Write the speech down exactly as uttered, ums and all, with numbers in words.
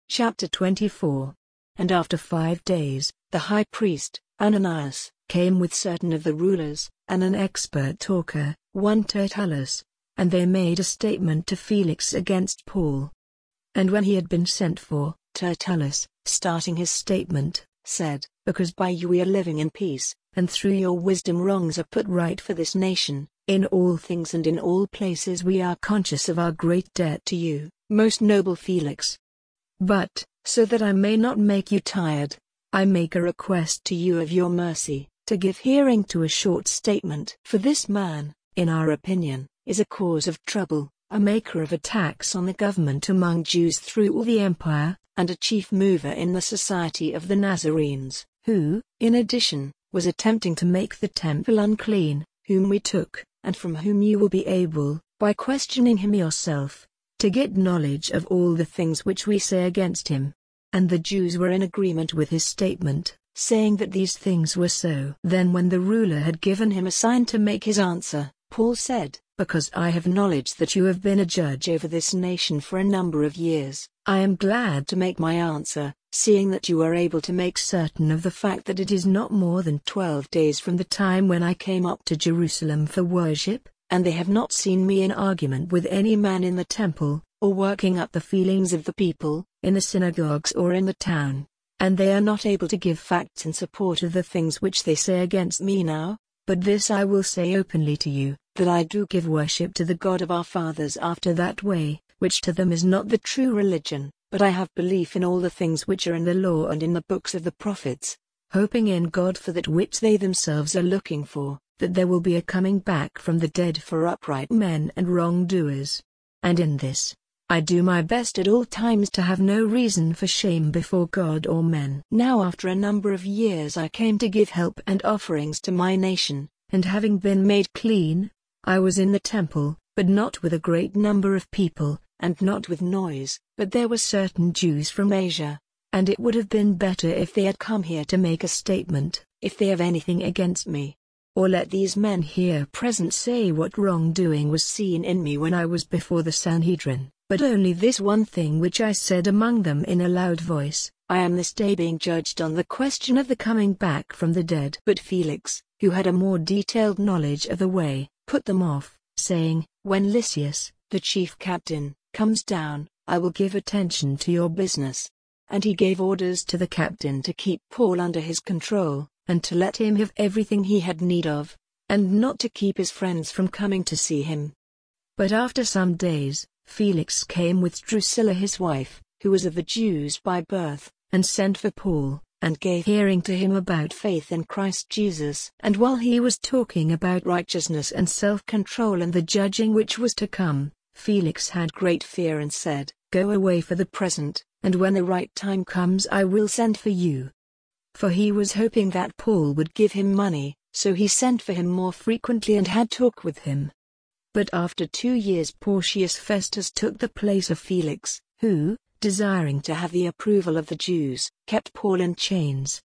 Chapter twenty-four. And after five days, the high priest, Ananias, came with certain of the rulers, and an expert talker, one Tertullus, and they made a statement to Felix against Paul. And when he had been sent for, Tertullus, starting his statement, said, "Because by you we are living in peace, and through your wisdom wrongs are put right for this nation, in all things and in all places we are conscious of our great debt to you, most noble Felix. But, so that I may not make you tired, I make a request to you of your mercy, to give hearing to a short statement. For this man, in our opinion, is a cause of trouble, a maker of attacks on the government among Jews through all the empire, and a chief mover in the society of the Nazarenes, who, in addition, was attempting to make the temple unclean, whom we took, and from whom you will be able, by questioning him yourself, to get knowledge of all the things which we say against him." And the Jews were in agreement with his statement, saying that these things were so. Then when the ruler had given him a sign to make his answer, Paul said, "Because I have knowledge that you have been a judge over this nation for a number of years, I am glad to make my answer, seeing that you are able to make certain of the fact that it is not more than twelve days from the time when I came up to Jerusalem for worship, and they have not seen me in argument with any man in the temple, or working up the feelings of the people, in the synagogues or in the town, and they are not able to give facts in support of the things which they say against me now. But this I will say openly to you, that I do give worship to the God of our fathers after that way, which to them is not the true religion, but I have belief in all the things which are in the law and in the books of the prophets, hoping in God for that which they themselves are looking for, that there will be a coming back from the dead for upright men and wrongdoers. And in this, I do my best at all times to have no reason for shame before God or men. Now after a number of years I came to give help and offerings to my nation, and having been made clean, I was in the temple, but not with a great number of people, and not with noise, but there were certain Jews from Asia, and it would have been better if they had come here to make a statement, if they have anything against me. Or let these men here present say what wrongdoing was seen in me when I was before the Sanhedrin, but only this one thing which I said among them in a loud voice, I am this day being judged on the question of the coming back from the dead. But Felix, who had a more detailed knowledge of the way, put them off, saying, When Lysias, the chief captain, comes down, I will give attention to your business. And he gave orders to the captain to keep Paul under his control, and to let him have everything he had need of, and not to keep his friends from coming to see him. But after some days, Felix came with Drusilla his wife, who was of the Jews by birth, and sent for Paul, and gave hearing to him about faith in Christ Jesus. And while he was talking about righteousness and self-control and the judging which was to come, Felix had great fear and said, Go away for the present, and when the right time comes I will send for you. For he was hoping that Paul would give him money, so he sent for him more frequently and had talk with him. But after two years Porcius Festus took the place of Felix, who, desiring to have the approval of the Jews, kept Paul in chains.